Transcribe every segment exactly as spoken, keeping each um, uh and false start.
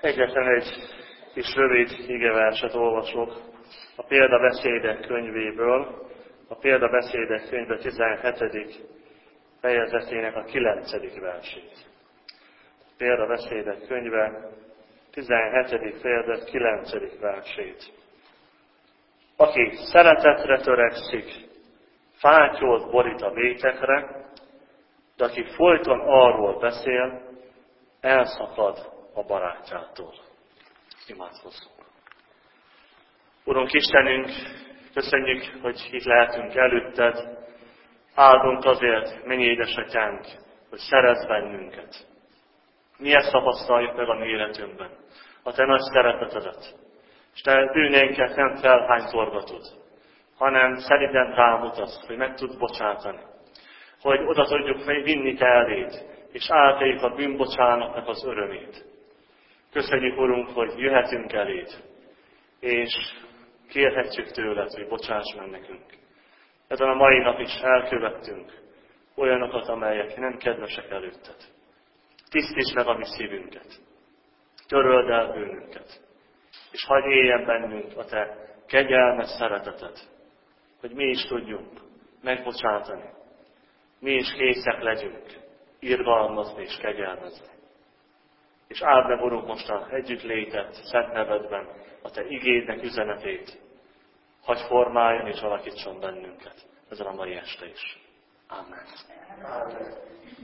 Egyetlen egy kis rövid igeverset olvasok a Példabeszédek könyvéből, a Példabeszédek könyve tizenhetedik fejezetének a kilencedik versét. A Példabeszédek könyve tizenhetedik fejezet kilencedik versét. Aki szeretetre törekszik, fátyolt borít a vétekre, de aki folyton arról beszél, elszakad a barátjától. Imádkozzunk. Urunk Istenünk, köszönjük, hogy itt lehetünk előtted. Áldunk azért, mennyi édesatyánk, hogy szeretsz bennünket. Mi ezt tapasztaljuk meg a mi életünkben, a te nagy szeretetedet. És te bűnénket nem felhánytorgatod, hanem szeriden rámutatsz, hogy meg tudsz bocsátani. Hogy oda tudjuk vinni te eléd, és átéljük a bűnbocsánatnak az örömét. Köszönjük, Urunk, hogy jöhetünk eléd, és kérhetjük tőled, hogy bocsáss meg nekünk. Ezen a mai nap is elkövettünk olyanokat, amelyek nem kedvesek előtted. Tisztíts meg a mi szívünket, töröld el bűnünket, és hagyj éljen bennünk a te kegyelmes szereteted, hogy mi is tudjunk megbocsátani, mi is készek legyünk irgalmazni és kegyelmezni. És áld meg, Urunk, most a együttlétet szent nevedben, a te igédnek üzenetét, hagyj formáljon és alakítson bennünket ezen a mai este is. Amen. Amen.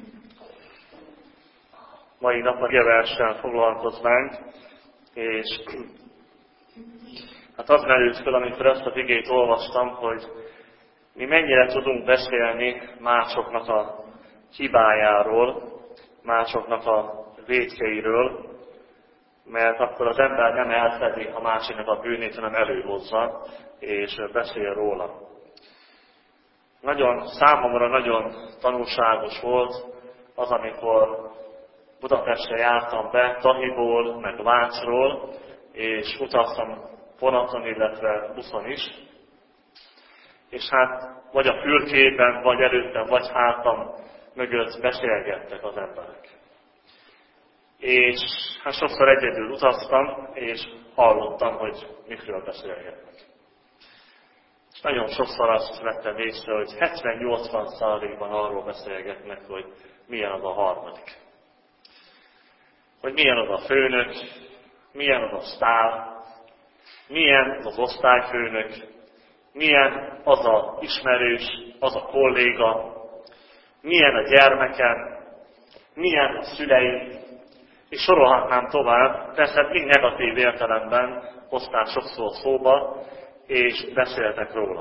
Mai nap a igeverssel foglalkoznánk, és hát az merült föl, amikor ezt az igét olvastam, hogy mi mennyire tudunk beszélni másoknak a hibájáról, másoknak a vétkeiről, mert akkor az ember nem elfedi a másiknak a bűnét, hanem előhozza, és beszél róla. Nagyon, számomra nagyon tanulságos volt az, amikor Budapestre jártam be, Tahiból, meg Vácról, és utaztam vonaton, illetve buszon is. És hát vagy a fülkében, vagy előttem, vagy hátam mögött beszélgettek az emberek. És hát sokszor egyedül utaztam, és hallottam, hogy mikről beszélgetnek. És nagyon sokszor azt vettem észre, hogy hetven-nyolcvan százalékban arról beszélgetnek, hogy milyen az a harmadik. Hogy milyen az a főnök, milyen az a sztár, milyen az az osztályfőnök, milyen az a ismerős, az a kolléga, milyen a gyermekem, milyen a szüleim, és sorolhatnám tovább, persze mind negatív értelemben hozták sokszor szóba, és beszéltek róla.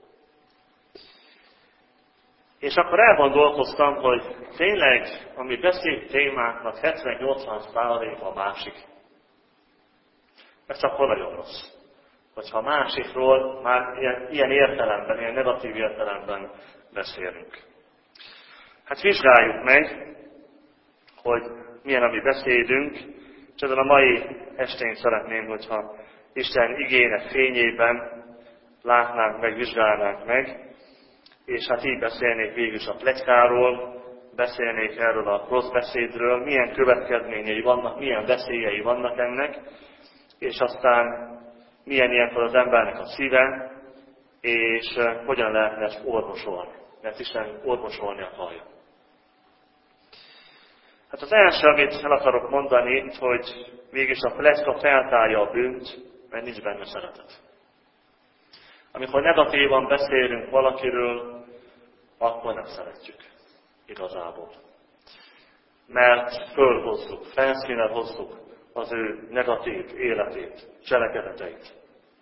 És akkor elgondolkoztam, hogy tényleg, ami beszéd témáknak hetven-nyolcvan százalék a másik. Ez akkor nagyon rossz. Hogyha a másikról már ilyen, ilyen értelemben, ilyen negatív értelemben beszélünk. Hát vizsgáljuk meg, hogy milyen a mi beszédünk, és ezen a mai estén szeretném, hogyha Isten igének fényében látnánk meg, vizsgálnánk meg, és hát így beszélnék végül is a pletykáról, beszélnék erről a rossz beszédről, milyen következményei vannak, milyen veszélyei vannak ennek, és aztán milyen ilyenkor az embernek a szíve, és hogyan lehetne ezt orvosolni, mert Isten orvosolni akarja. Hát az első, amit el akarok mondani itt, hogy mégis a pletyka feltárja a bűnt, mert nincs benne szeretet. Amikor negatívan beszélünk valakiről, akkor nem szeretjük igazából. Mert fölhozzuk, felszínre hozzuk az ő negatív életét, cselekedeteit.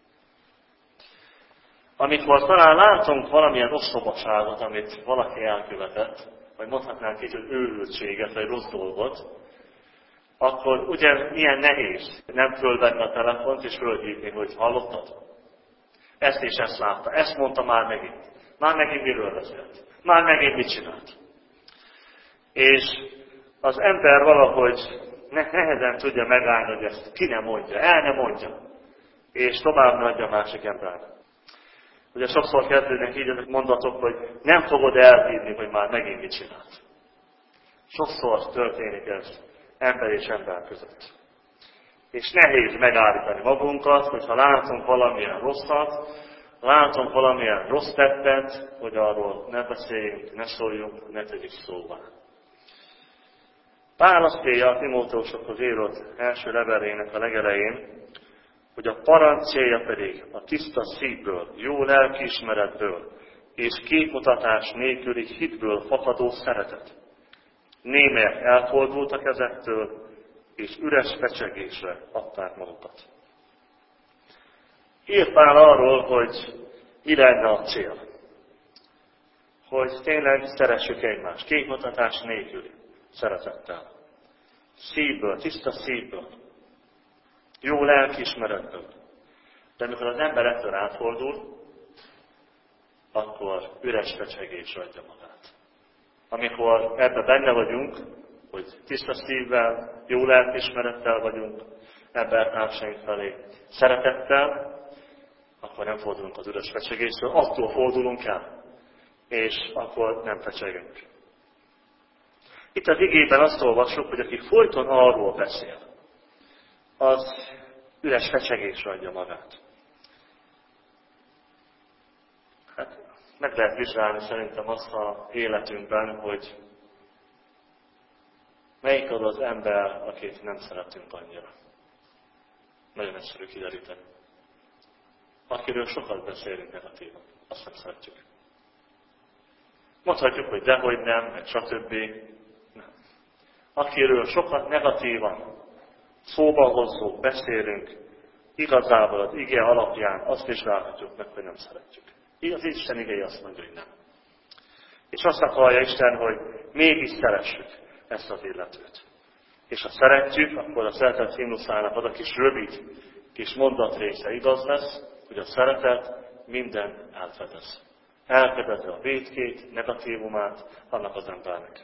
Amikor talán látunk valamilyen ostobaságot, amit valaki elkövetett, vagy mondhatnánk így, hogy őrültséget, vagy rossz dolgot, akkor ugye milyen nehéz nem fölvenni a telefont, és fölhívni, hogy hallottad? Ezt és ezt látta, ezt mondta már megint. Már megint miről beszélt? Már megint mit csinált? És az ember valahogy nehezen tudja megállni, hogy ezt ki nem mondja, el nem mondja, és tovább adja a másik embernek. Ugye sokszor kezdődnek így ezek mondatok, hogy nem fogod elhívni, hogy már megint mit csinált. Sokszor történik ez ember és ember között. És nehéz megállítani magunkat, hogyha látunk valamilyen rosszat, látunk valamilyen rossz tettet, hogy arról ne beszéljünk, ne szóljunk, ne tegyük szóvá. Pál azt írja a Timóteusokhoz írott első levelének a legelején, hogy a parancs célja pedig a tiszta szívből, jó lelkiismeretből és képmutatás nélküli hitből fakadó szeretet. Némelyek elfordultak ezektől, és üres fecsegésre adták magukat. Írt Pál arról, hogy mi lenne a cél. Hogy tényleg szeressük egymást, képmutatás nélküli szeretettel. Szívből, tiszta szívből. Jó lelkiismeretből. De amikor az ember ettől átfordul, akkor üres fecsegésre adja magát. Amikor ebben benne vagyunk, hogy tiszta szívvel, jó lelkiismerettel vagyunk embertársaink felé, szeretettel, akkor nem fordulunk az üres fecsegésről, attól fordulunk el, és akkor nem fecsegünk. Itt az igében azt olvassuk, hogy aki folyton arról beszél, az üres fecsegésre adja magát. Hát meg lehet vizsgálni szerintem azt a életünkben, hogy melyik az az ember, akit nem szeretünk annyira. Nagyon egyszerű kideríteni. Akiről sokat beszélünk negatívan, azt nem szeretjük. Mondhatjuk, hogy dehogy nem, meg stb. Nem. Akiről sokat negatívan szóba hozzuk, beszélünk, igazából az ige alapján azt vizsgálhatjuk meg, hogy nem szeretjük. Így az Isten igéje azt mondja, hogy nem. És azt akarja Isten, hogy mégis szeressük ezt az illetőt. És ha szeretjük, akkor a szeretet himnuszának az a kis rövid, kis mondatrésze igaz lesz, hogy a szeretet minden elfedez. Elfedezi a vétkét, negatívumát annak az embernek.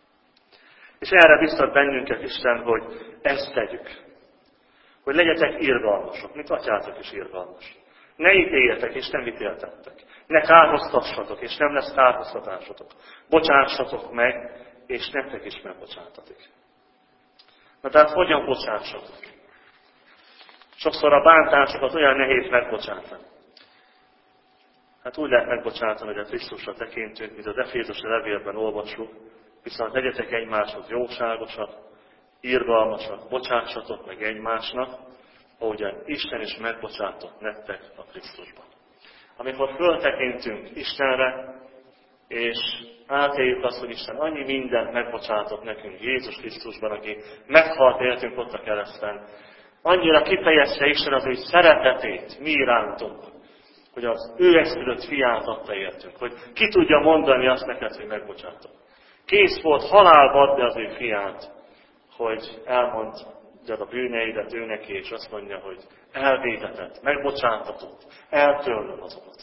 És erre biztat bennünket Isten, hogy ezt tegyük. Hogy legyetek irgalmasok, mint atyátok is irgalmas. Ne ítéljetek, és nem ítéltettek. Ne kárhoztassatok, és nem lesz kárhoztatásotok. Bocsássatok meg, és nektek is megbocsátatik. Na tehát hogyan bocsássatok? Sokszor a bántásokat olyan nehéz megbocsátani. Hát úgy lehet megbocsátani, hogy a Krisztusra tekintünk, mint az Efézusi levélben olvassuk, viszont legyetek egymáshoz jóságosak, irgalmasak, bocsássatok meg egymásnak, ahogyan Isten is megbocsátott nektek a Krisztusban. Amikor föltekintünk Istenre, és átéljük azt, hogy Isten annyi mindent megbocsátott nekünk Jézus Krisztusban, aki meghalt értünk ott a kereszten, annyira kifejezte Isten az ő szeretetét mi irántunk, hogy az ő egyszülött fiát adta értünk, hogy ki tudja mondani azt neked, hogy megbocsátok. Kész volt halálba adni az ő fiát, hogy elmondjad a bűneidet ő neki, és azt mondja, hogy elvétetett, megbocsátatott, eltörlöm azokat.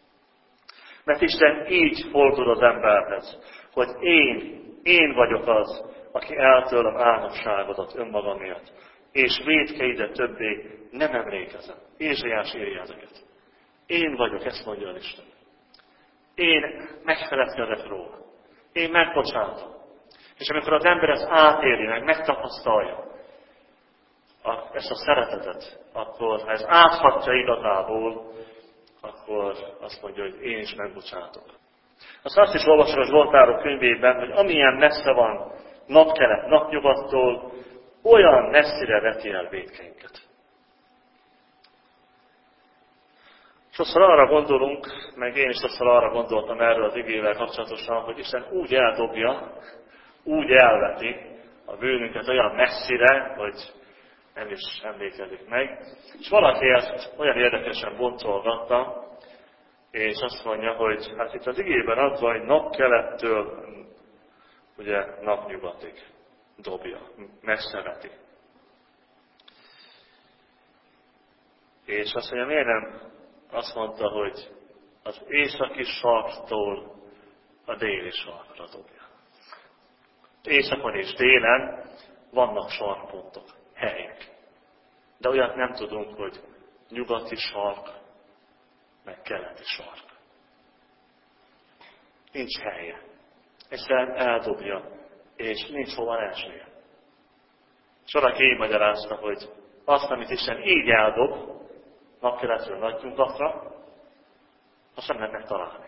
Mert Isten így fordul az emberhez, hogy én, én vagyok az, aki eltörlöm álnokságodat önmagamért, és vétkeidet többé nem emlékezem. Ézsaiás írja ezeket. Én vagyok, ezt mondja az Isten. Én megfeledkezek róla. Én megbocsátom. És amikor az ember ezt átéri, meg megtapasztalja ezt a szeretetet, akkor ha ez áthatja igazából, akkor azt mondja, hogy én is megbocsátok. Azt azt is olvasom a Zsoltárok könyvében, hogy amilyen messze van napkelet napnyugattól, olyan messzire veti el vétkeinket. Sokszor arra gondolunk, meg én is sokszor arra gondoltam erről az igével kapcsolatosan, hogy Isten úgy eldobja, úgy elveti a bűnünket olyan messzire, hogy nem is emlékezik meg. És valaki ezt olyan érdekesen boncolgatta, és azt mondja, hogy hát itt az igében az van, hogy napkelettől ugye napnyugatig dobja, messze veti. És azt mondja, miért nem azt mondta, hogy az északi sarktól a déli sarkra dobja. Északon és délen vannak sarkpontok, helyek. De olyat nem tudunk, hogy nyugati sark, meg keleti sark. Nincs helye. Egyszerűen eldobja, és nincs hova esnie. És valaki így magyarázta, hogy azt, amit Isten így eldob, napkeletről nagy nyugatra, azt nem lehet megtalálni.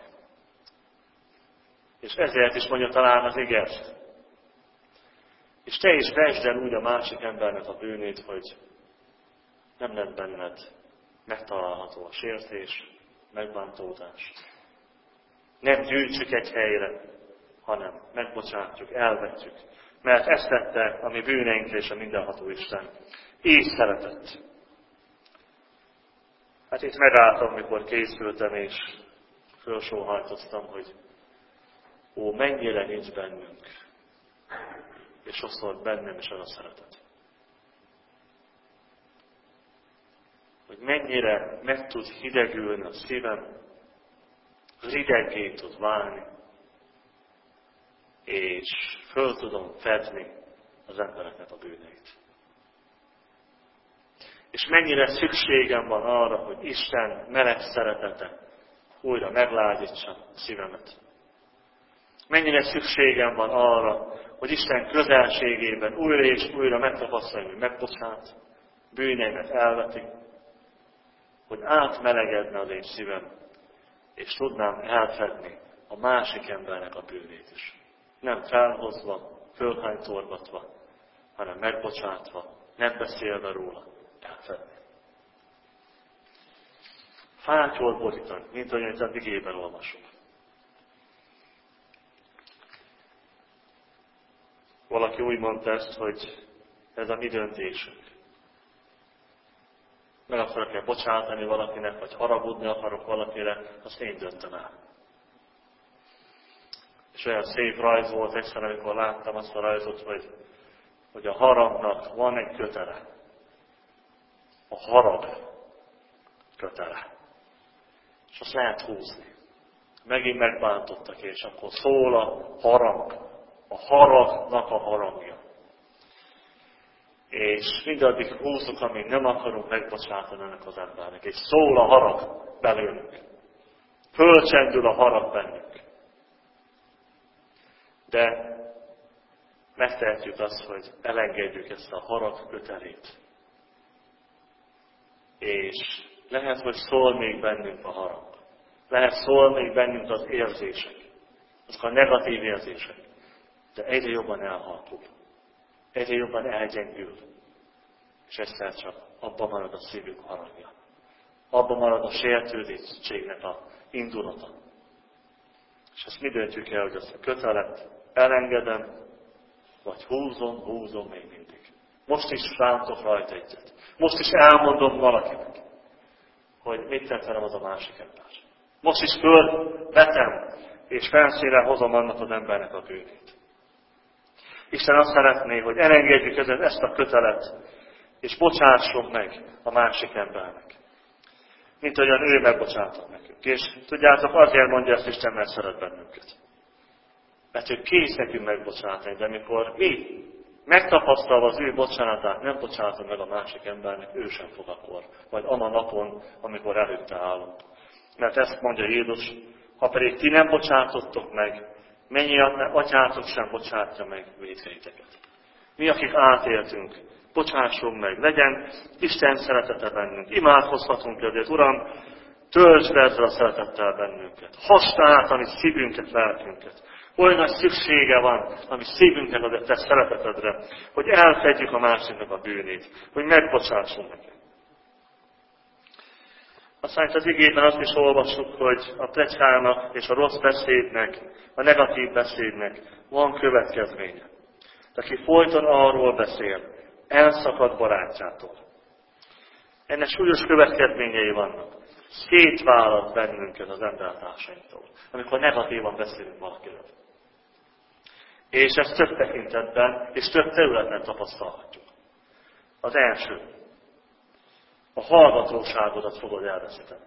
És ezért is mondja talán az ige ezt. És te is vesd el úgy a másik embernek a bűnét, hogy nem lett benned megtalálható a sértés, megbántódás. Nem gyűjtsük egy helyre, hanem megbocsátjuk, elvetjük. Mert ezt tette a mi bűneinkre és a mindenható Isten. Így szeretett. Hát itt megálltam, mikor készültem, és fölsóhajtoztam, hogy ó, mennyire nincs bennünk, és sokszor bennem is az a szeretet. Hogy mennyire meg tud hidegülni a szívem, rideggé tud válni, és föl tudom fedni az embereknek a bűneit. És mennyire szükségem van arra, hogy Isten meleg szeretete újra meglágyítsa a szívemet. Mennyire szükségem van arra, hogy Isten közelségében újra és újra megtapasztalja, hogy megbocsát, bűneimet elveti, hogy átmelegedne az én szívem, és tudnám elfedni a másik embernek a bűnét is. Nem felhozva, fölhánytorgatva, hanem megbocsátva, nem beszélve róla, elfedni. Fátyol borítani, mint ahogy a igében olvasunk. Valaki úgy mondta ezt, hogy ez a mi döntésünk. Meg akarok-e bocsátani valakinek, vagy haragudni akarok valakire, azt én döntöm el. És olyan szép rajz volt egyszer, amikor láttam azt a rajzot, hogy, hogy a haragnak van egy kötele. A harag kötele. És azt lehet húzni. Megint megbántottak, és akkor szól a harag. A haragnak a haragja. És mindaddig húzunk, amíg nem akarunk megbocsátani ennek az embernek. És szól a harag belőlünk. Fölcsendül a harag bennünk. De megtehetjük azt, hogy elengedjük ezt a harag kötelét. És lehet, hogy szól még bennünk a harag. Lehet szól még bennünk az érzések. Azok a negatív érzések. De egyre jobban elhalkul. Egyre jobban elgyengül. És egyszer csak abban marad a szívünk haragja. Abban marad a sértődésettségnek a indulata. És ezt mi döntjük el, hogy azt a kötelet elengedem, vagy húzom, húzom még mindig. Most is rántok rajta egyet. Most is elmondom valakinek, hogy mit tett velem az a másik ember. Most is fölvetem, és felszínre hozom annak az embernek a bűnét. Isten azt szeretné, hogy elengedjük ezt a kötelet, és bocsássunk meg a másik embernek. Mint ahogyan ő megbocsátott nekünk. És tudjátok, azért mondja ezt Isten, mert szeret bennünket. Mert ő kész nekünk megbocsátani, de amikor mi megtapasztalva az ő bocsánatát nem bocsátunk meg a másik embernek, ő sem fog akkor, vagy ama napon, amikor előtte állunk. Mert ezt mondja Jézus, ha pedig ti nem bocsátottok meg, mennyi atyátok sem bocsátja meg vétkeiteket. Mi, akik átéltünk, bocsássunk meg, legyen Isten szeretete bennünk. Imádkozhatunk ezért, Uram, töltsd be ezzel a szeretettel bennünket. Hasd át a mi szívünket, lelkünket. Olyan nagy szüksége van a mi szívünknek a te szeretetedre, hogy elfedjük a másiknak a bűnét, hogy megbocsássunk neki. Aztán az igében azt is olvassuk, hogy a pletykának és a rossz beszédnek, a negatív beszédnek van következménye. Aki folyton arról beszél, elszakad barátjától. Ennek súlyos következményei vannak. Szétválaszt bennünket az embertársainktól, amikor negatívan beszélünk valakiről. És ezt több tekintetben és több területen tapasztalhatjuk. Az első. A hallgatóságodat fogod elveszíteni.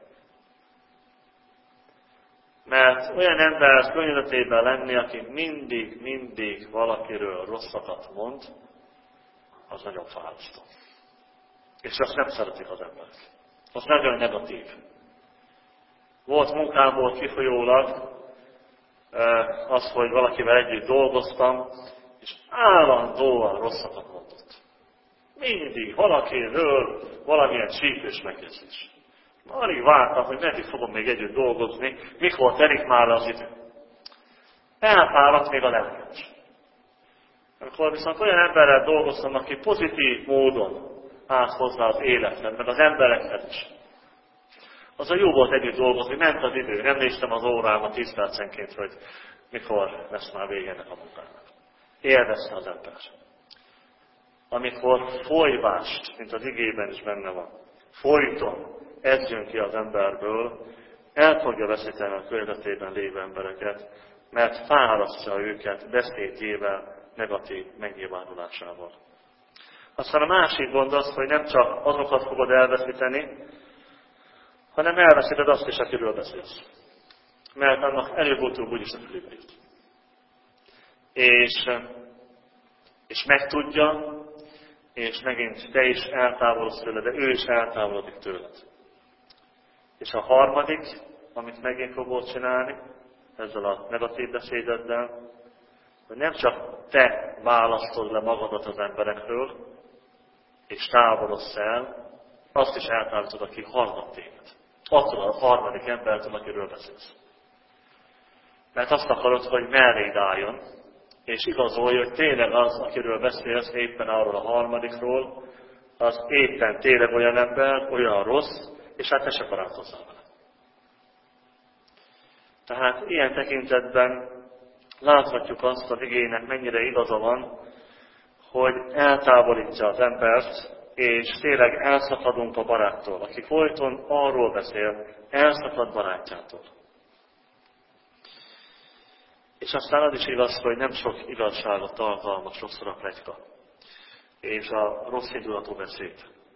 Mert olyan ember környezetében lenni, aki mindig, mindig valakiről rosszakat mond, az nagyon fárasztó. És azt nem szeretik az emberek. Az nagyon negatív. Volt munkámból kifolyólag az, hogy valakivel együtt dolgoztam, és állandóan rosszakat mondott. Mindig valakiről valamilyen csípős megjegyzés. Alig vártam, hogy meddig fogom még együtt dolgozni, mikor telik már az idő. Elfáradt még a lelkem. Amikor viszont olyan emberrel dolgoztam, aki pozitív módon állt hozzá az élethez, meg az emberekhez is. Az a jó volt együtt dolgozni, ment az idő, nem néztem az órámat tíz percenként, hogy mikor lesz már vége ennek a munkának. Élvezte az ember. Amikor folyvást, mint az igében is benne van, folyton edzjön ki az emberből, el fogja veszíteni a környezetében lévő embereket, mert fárasztja őket beszédjével, negatív megnyilvánulásával. Aztán a másik gond az, hogy nem csak azokat fogod elveszíteni, hanem elveszíted azt is, akiről beszélsz. Mert annak előbb-utóbb úgyis a fülébe jut. És, és megtudja, és megint te is eltávolodsz tőle, de ő is eltávolodik tőled. És a harmadik, amit megint fogod csinálni, ezzel a negatív beszédeddel, hogy nem csak te választod le magadat az emberekről, és távolodsz el, azt is eltávolítod, aki hallgat téged. Attól a harmadik embertől, akiről beszélsz. Mert azt akarod, hogy melléd álljon, és igazolja, hogy tényleg az, akiről beszélsz éppen arról a harmadikról, az éppen tényleg olyan ember, olyan rossz, és hát te se barátkozzál vele. Tehát ilyen tekintetben láthatjuk azt az igének, mennyire igaza van, hogy eltávolítja az embert, és tényleg elszakadunk a baráttól, aki folyton arról beszél, elszakad barátjától. És aztán az is igaz, hogy nem sok igazságot tartalmaz sokszor a pletyka, és a rossz indulatú beszéd.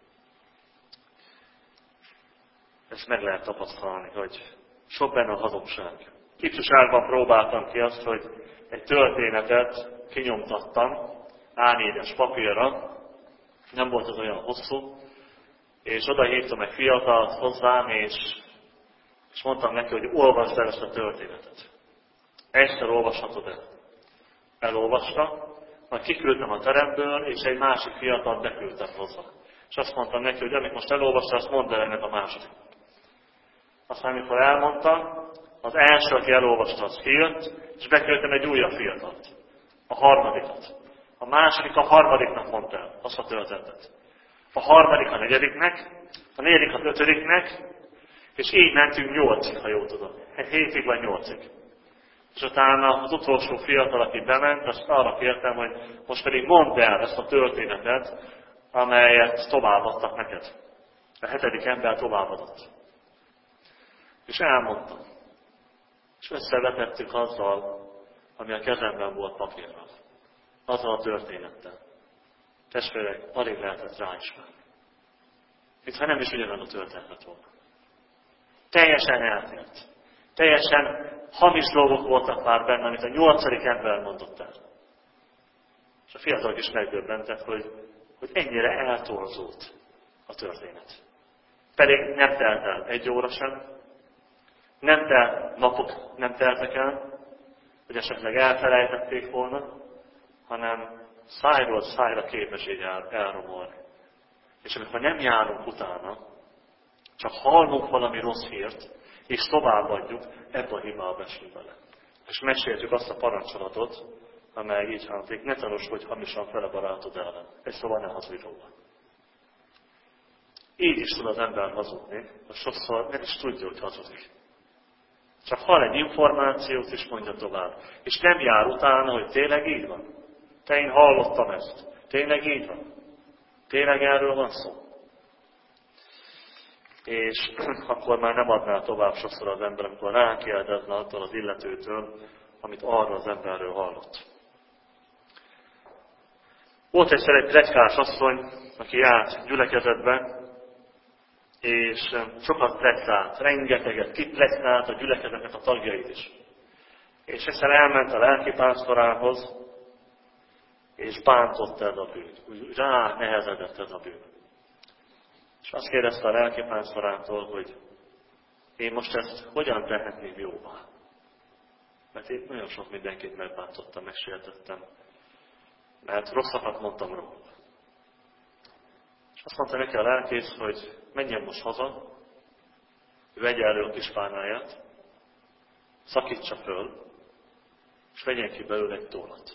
Ezt meg lehet tapasztalni, hogy sok benne a hazugság. Ifjúságban próbáltam ki azt, hogy egy történetet kinyomtattam á négyes papírra, nem volt az olyan hosszú, és oda hívtam egy fiatalt hozzám, és, és mondtam neki, hogy olvasd el ezt a történetet. Egyszer olvashatod el. Elolvasta, majd kiküldtem a teremből, és egy másik fiatalt beküldtem hozzá. És azt mondtam neki, hogy amit most elolvasta, azt mondd el ennek a második. Aztán, amikor elmondtam, az első, aki elolvasta, az kijött, és beküldtem egy újabb fiatalt. A harmadikat. A második a harmadiknak mondta el azt a történetet. A harmadik a negyediknek, a negyedik az ötödiknek, és így mentünk nyolcig, ha jól tudom. Egy hétig vagy nyolcig. És utána az utolsó fiatal, aki bement, azt arra kértem, hogy most pedig mondd el ezt a történetet, amelyet továbbadtak neked. A hetedik ember továbbadott. És elmondtam. És összevetettük azzal, ami a kezemben volt papírral. Azzal a történettel. Testvérek, alig lehetett ráismerni. Mintha nem is ugyanaz a történet volna. Teljesen eltért. Teljesen hamis dolgok voltak már benne, amit a nyolcadik ember mondott el. És a fiatalok is megdöbbentek, hogy, hogy ennyire eltorzult a történet. Pedig nem telt el egy óra sem, nem telt, napok nem teltek el, hogy esetleg elfelejtették volna, hanem szájról szájra képes így el, elromolni. És amikor nem járunk utána, csak hallunk valami rossz hírt, és továbbadjuk, ebbe a hibába esünk bele. És meséltük azt a parancsolatot, amely így hangzik, ne tanúskodj hamisan fel a barátod ellen. Egy szóval ne hazudj róla. Így is tud az ember hazudni, hogy sokszor nem is tudja, hogy hazudik. Csak hall egy információt, és mondja tovább. És nem jár utána, hogy tényleg így van. Te én hallottam ezt. Tényleg így van. Tényleg erről van szó. És akkor már nem adná tovább sokszor az ember, amikor rákérdezne attól az illetőtől, amit arról az emberről hallott. Volt egyszer egy pletykás asszony, aki járt gyülekezetbe, és sokat pletykált, rengeteget kipletykált a gyülekezetnek a tagjait is. És egyszer elment a lelkipásztorához, és bántotta ez a bűn. Úgy rá nehezedett ez a bűn. És azt kérdezte a lelkipásztorától, hogy én most ezt hogyan tehetném jóvá? Mert én nagyon sok mindenkit megbántottam, megsértettem. Mert rosszakat mondtam róla. És azt mondta neki a lelkész, hogy menjen most haza, ő vegye elő a kispálnáját, szakítsa föl, és vegyen ki belőle egy tollat.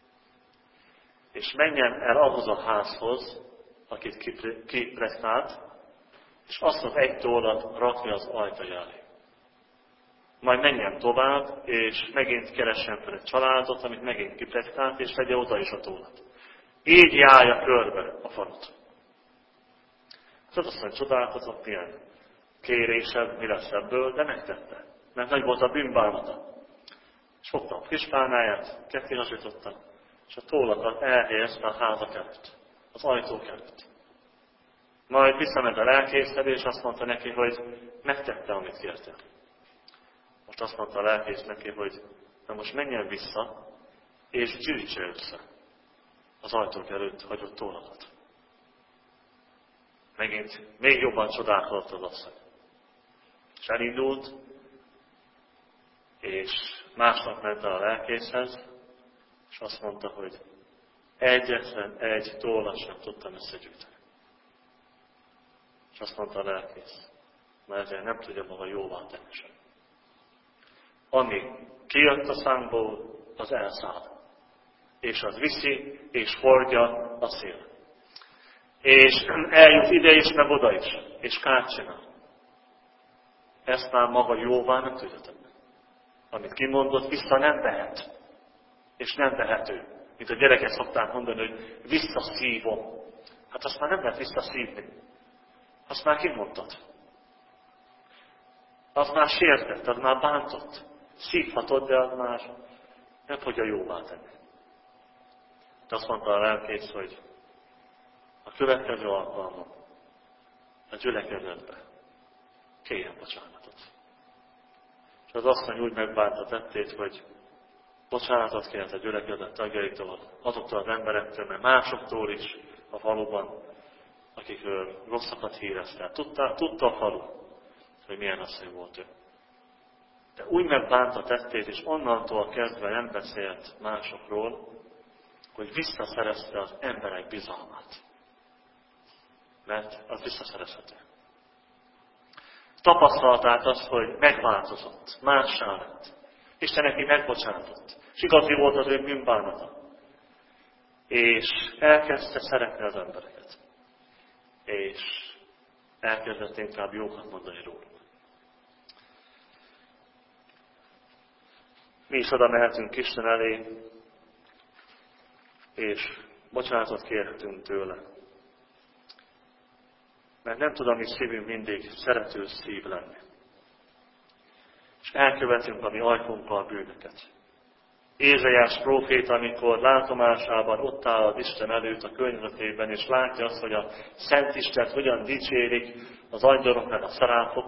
És menjen el ahhoz a házhoz, akit kipresztált, és azt az egy tollat rakni az ajtaja elé. Majd menjen tovább, és megint keressen fel egy családot, amit megint kipresztált, és vegye oda is a tollat. Így járja körbe a falut. Hát azt mondja, csodálkozott, milyen kérésebb, mi lesz ebből, de megtette. Mert nagy volt a bűnbánata. És fogta a kispálnáját, ketté hasította, és a tollakat elhelyezte a házak előtt, az ajtók előtt. Majd visszament a lelkészhez, és azt mondta neki, hogy megtette, amit kértél. Most azt mondta a lelkész neki, hogy na most menjen vissza, és gyűjtse össze az ajtók előtt hagyott tollakat. Megint még jobban csodálkozott az asszony. És elindult, és másnap ment el a lelkészhez, és azt mondta, hogy egyetlen egy tollat sem tudtam összegyűjteni. És azt mondta a lelkész, mert ezért nem tudja maga jóvá tenni sem. Ami kijött a szánkból, az elszáll. És az viszi, és hordja a szél. És eljut ide is, meg oda is. És kárt csinál. Ezt már maga jóvá nem tudja tenni. Amit kimondott, vissza nem vehet. És nem vehető. Mint a gyerekek szokták mondani, hogy visszaszívom. Hát azt már nem lehet visszaszívni. Azt már kimondtad. Az már sértett, az már bántott. Szívhatod, de az már nem fogja jóvá tenni. De azt mondta a lelkész, hogy a következő alkalmon a gyülekezetbe kérjen bocsánatot. És az asszony úgy megbánta tettét, hogy bocsánatot kért a gyülekezet tagjaitól, azoktól az emberektől, mert másoktól is a faluban, akikről rosszakat hírezte. Tudta, tudta a falu, hogy milyen asszony volt ő. De úgy megbánta tettét, és onnantól kezdve nem beszélt másokról, hogy visszaszerezte az emberek bizalmát. Mert az visszaszerezhető. Tapasztalták azt, hogy megváltozott, mássá lett. Isten neki megbocsátott. És igazi volt az ő bűnbánata. És elkezdte szeretni az embereket. És elkezdett inkább jókat mondani róla. Mi is oda mehetünk Isten elé, és bocsánatot kérhetünk tőle. Mert nem tud a mi szívünk mindig szerető szív lenni. És elkövetünk a mi ajkunkkal bűnöket. Ézsaiás próféta, amikor látomásában ott áll az Isten előtt a könyvetében, és látja azt, hogy a Szent Istent hogyan dicsérik az angyalok meg a szaráfok,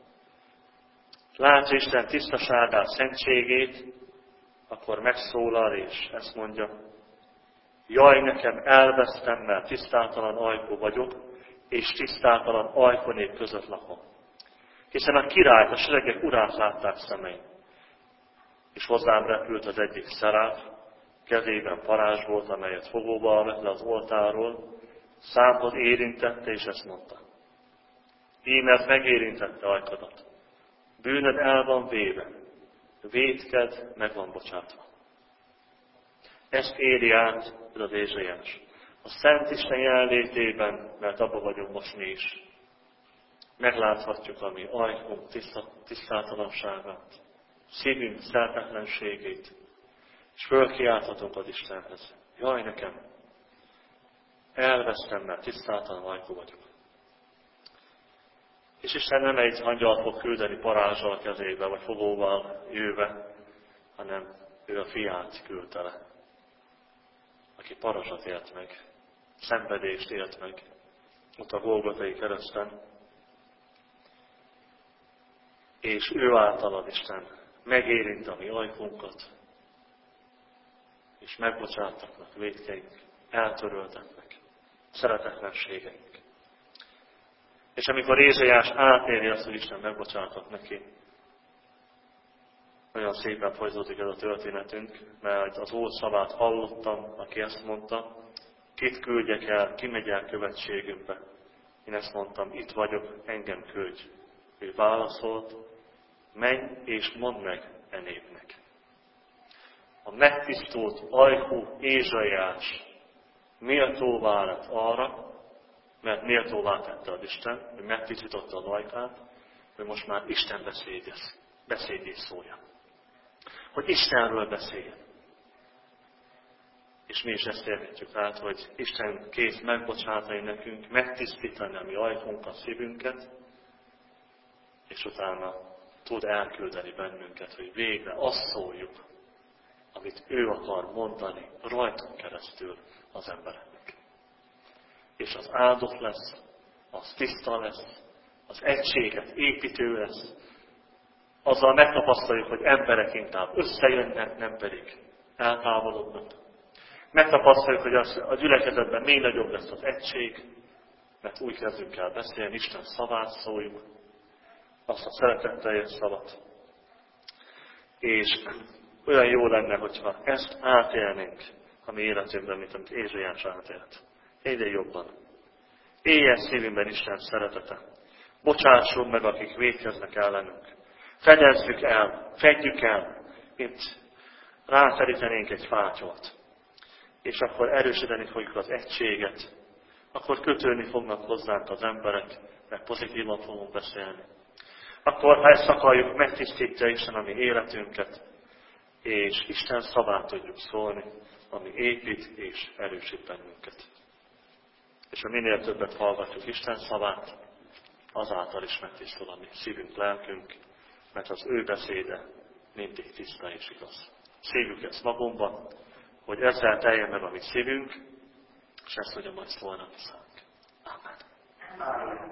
látja Isten tisztaságát, szentségét, akkor megszólal, és ezt mondja, jaj, nekem elvesztem, mert tisztátalan ajkú vagyok, és tisztátalan ajkonék között lakom. Hiszen a királyt, a seregek urát látták szemeim. És hozzám repült az egyik szeráf, kezében parázs volt, amelyet fogóba vett le az oltáról, számhoz érintette, és ezt mondta. Ímert megérintette ajkadat. Bűnöd el van véve, vétked meg van bocsátva. Ezt éri át ez az Ézsaiás. A Szent Isten jelenlétében, mert abban vagyunk most mi is. Megláthatjuk a mi ajkunk tisztátalanságát, szívünk szeretetlenségét, és fölkiálthatunk az Istenhez. Jaj nekem, elvesztem, mert tisztátalan ajkú vagyok. És Isten nem egy angyalt fog küldeni parázsal a kezébe, vagy fogóval jöve, hanem ő a fiát küldte le, aki parazsat élt meg, szenvedést élt meg, ott a Golgotai kereszten. És ő általad Isten megérint a mi ajkunkat, és megbocsátatnak vétkeink, eltöröltetnek szeretetlenségeink. És amikor Ézsaiás átéri azt, hogy Isten megbocsátott neki, olyan szépen folytatódik ez a történetünk, mert az Úr szavát hallottam, aki ezt mondta, kit küldjek el, ki megy el követségünkbe. Én ezt mondtam, itt vagyok, engem küldj. Ő válaszolt, menj és mondd meg e népnek. A megtisztult ajkú Ézsaiás méltóvá lett arra, mert méltóvá tette az Isten, hogy megtisztította az ajkát, hogy most már Isten beszédjét szólja. Hogy Istenről beszéljen. És mi is ezt érhetjük át, hogy Isten kész megbocsátani nekünk, megtisztítani a mi ajkunkat, szívünket, és utána tud elküldeni bennünket, hogy végre azt szóljuk, amit ő akar mondani rajtunk keresztül az embereknek. És az áldott lesz, az tiszta lesz, az egységet építő lesz, azzal megtapasztaljuk, hogy emberek inkább összejönnek, nem pedig eltávolodnak. Megtapasztaljuk, hogy a gyülekezetben még nagyobb lesz az egység, mert úgy kezdünk el beszélni, Isten szavát szóljuk, azt a szeretetteljes szavat. És olyan jó lenne, hogyha ezt átélnénk a mi életünkben, mint amit Ézsaiás átélt. Egyre jobban. Éljen szívünkben Isten szeretete. Bocsássunk meg, akik vétkeznek ellenünk. Fedezzük el, fedjük el, mint ráterítenénk egy fátyolt. És akkor erősíteni fogjuk az egységet. Akkor kötődni fognak hozzánk az emberek, mert pozitívan fogunk beszélni. Akkor, ha ezt akarjuk, megtisztítja Isten a mi életünket, és Isten szavát tudjuk szólni, ami épít és erősít bennünket. És ha minél többet hallgatjuk Isten szavát, azáltal is megtisztul a mi szívünk, lelkünk, mert az ő beszéde mindig tiszta és igaz. Szívjuk ezt magunkban, hogy ezzel teljen meg a mi szívünk, és ezt tudja majd szólni a viszont. Amen.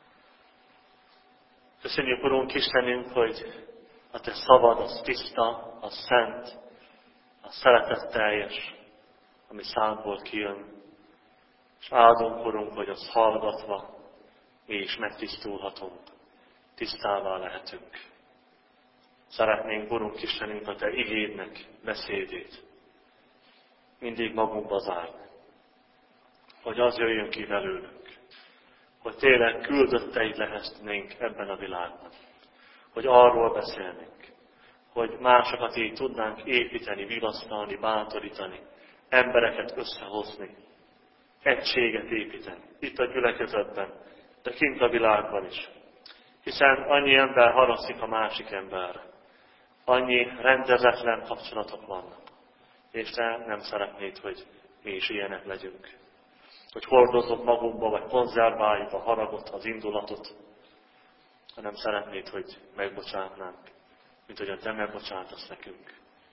Köszönjük, Urunk Istenünk, hogy a Te szavad az tiszta, az szent, az szeretetteljes, ami szádból kijön. És áldunk, Urunk, hogy az hallgatva mi is megtisztulhatunk, tisztává lehetünk. Szeretnénk, Urunk Istenünk, a Te igédnek beszédét mindig magunkba zárni. Hogy az jöjjön ki belőlünk. Hogy tényleg küldötteid lehetnénk ebben a világban. Hogy arról beszélnénk. Hogy másokat így tudnánk építeni, vigasztalni, bátorítani. Embereket összehozni. Egységet építeni. Itt a gyülekezetben, de kint a világban is. Hiszen annyi ember haragszik a másik emberre. Annyi rendezetlen kapcsolatok vannak. És Te nem szeretnéd, hogy mi is ilyenek legyünk. Hogy hordozzuk magunkba, vagy konzerváljuk a haragot, az indulatot, hanem szeretnéd, hogy megbocsátnánk, mint ahogyan Te megbocsátasz nekünk.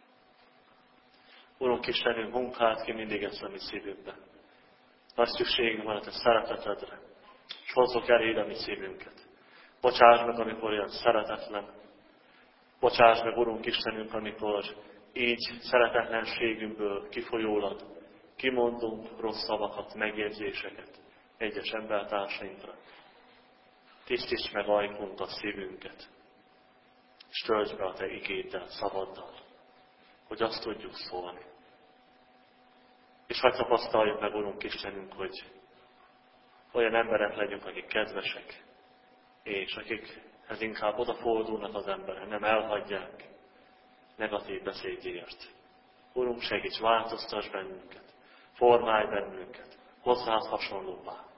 Urunk Istenünk, munkát ki mindig ezt a mi szívünkbe. Nagy szükségünk van a Te szeretetedre, és hozzuk eléd a mi szívünket. Bocsáss meg, amikor olyan szeretetlen. Bocsáss meg, Urunk Istenünk, amikor így szeretetlenségünkből kifolyólag kimondunk rossz szavakat, megjegyzéseket egyes embertársainkra. Tisztíts meg ajkunkat, szívünket, és töltsd be a Te igéddel, szavaddal, hogy azt tudjuk szólni. És hadd tapasztaljuk meg, Urunk Istenünk, hogy olyan emberek legyünk, akik kedvesek, és akikhez inkább odafordulnak az emberek, nem elhagyják negatív beszédért. Urunk, segíts, változtass bennünket, formálj bennünket, hozzád hasonlóvá.